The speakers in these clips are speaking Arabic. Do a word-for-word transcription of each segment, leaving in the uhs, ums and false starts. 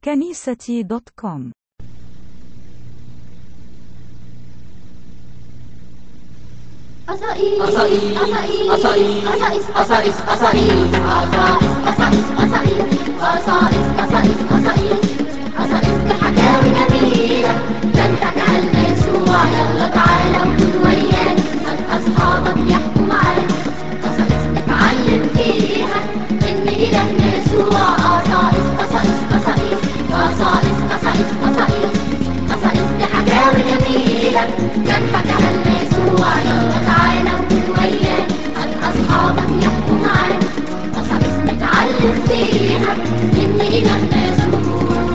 كنيستي دوت كوم. قصائص قصائص قصائص قصائص قصائص قصائص قصائص قصائص قصائص قصائص قصائص بحكاوي جميلة تنتج عن يسوع. يلا تعالى وكن وياك، هات أصحابك يحكوا معاك. قصائص نتعلم فيها إن إلهنا يسوع. قصائص قصائص قصائص قصائص قصائص قصائص قصائص بحكاوي جميلة تنتج عن يسوع. يلا تعالى وكن وياك، هات أصحابك يحكوا معاك. قصائص نتعلم فيها إن إلهنا يسوع.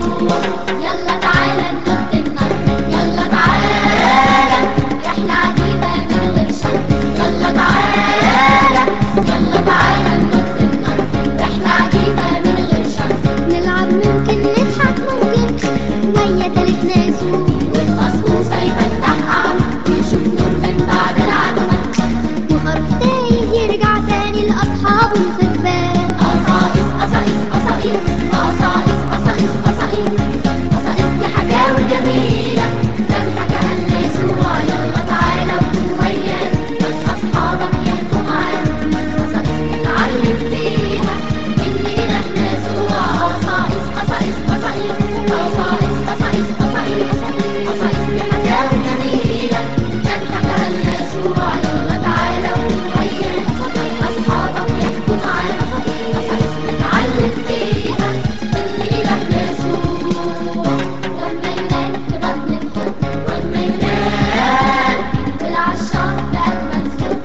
يلا تعالى ننط النار، يلا تعالى رحلة عجيبة من غير شر. يلا تعالى يلا تعالى ننط النار، رحلة عجيبة من غير شر. نلعب ممكن، نضحك ممكن، ويا تالتنا يسوع. والمصفوف هيفتح أعمى ويشوف نور من بعد العتمة. وخرف تايه يرجع تاني لأصحابه الخباء. قصائص قصائص قصائص قصائص قصائص قصائص قصائص دي حكاوي جميلة تنتج عن يسوع. يلا تعالى وكن وياك، هات أصحابك يحكوا معاك. قصائص نتعلم فيها إن إلهنا يسوع. قصائص قصائص قصائص قصائص قصائص قصائص قصائص دي حكاوي جميلة تنتج عن يسوع. يلا تعالى وكن وياك، هات أصحابك يحكوا معاك. قصائص نتعلم فيها إن إلهنا يسوع. لما ينام في بطن الحوت، ولما ينام والعشار بأجمل صوت.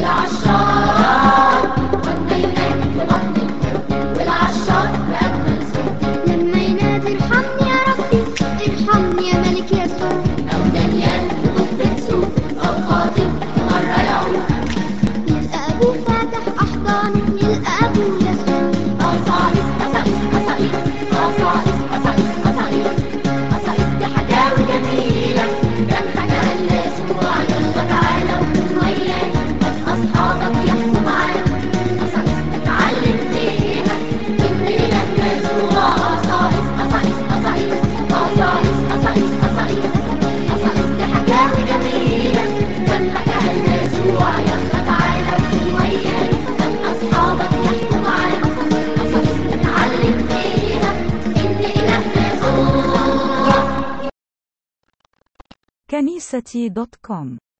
والعشار لما ينام في بطن الحوت، والعشار بأجمل صوت. لما ينادي ارحمني يا ربي، ارحمني يا ملك يسوع. أو دانيال بكفة سوق، أو خاطب مرة يعود. يلقى أبوه فاتح أحضانه، يلقى أبوه يسوع. قصائص قصائص قصائص قصائص قصائص قصائص قصائص دي حكاوي جميلة تنتج عن يسوع. يلا تعالى وكن وياك، هات أصحابك يحكوا معاك. قصائص نتعلم فيها إن إلهنا يسوع. قصائص قصائص قصائص قصائص قصائص قصائص قصائص دي حكاوي جميلة تنتج عن يسوع. يلا تعالى وكن وياك، هات أصحابك يحكوا معاك. قصائص نتعلم فيها إن إلهنا يسوع. كنيستي دوت كوم.